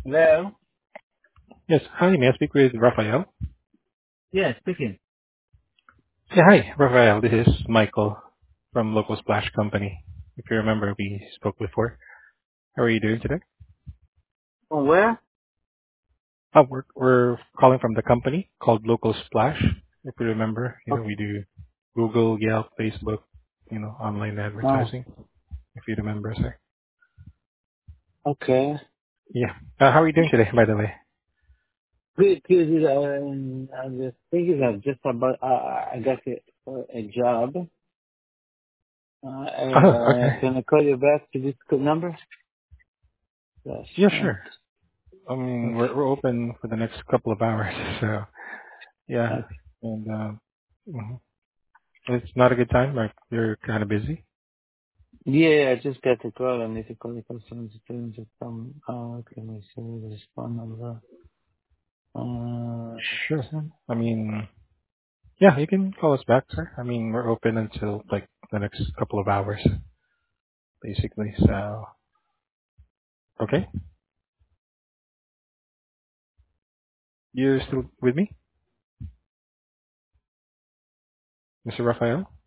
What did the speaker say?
Hello? Yes. Hi, may I speak with Rafael? Yeah, speaking. Yeah, hi, Rafael. This is Michael from Local Splash Company. If you remember, we spoke before. How are you doing today? From where? We're calling from the company called Local Splash. If you remember, Oh, we do Google, Yelp, Facebook, online oh, advertising. If you remember, sir. okay. Yeah. How are you doing today, by the way? Good, good. I'm just thinking of just about, I got a job. Oh, okay. Can I call you back to this number? Yes. Yeah, Oh, sure. I mean, okay. we're open for the next couple of hours, so yeah. Okay. And it's not a good time. Like you're kind of busy. Yeah, I just got the call. I need to call the customer to tell them to come. Okay, let me see this phone number. Sure. I mean, yeah, you can call us back, sir. I mean, we're open until like the next couple of hours, basically. So, okay. You're still with me, Mr. Rafael?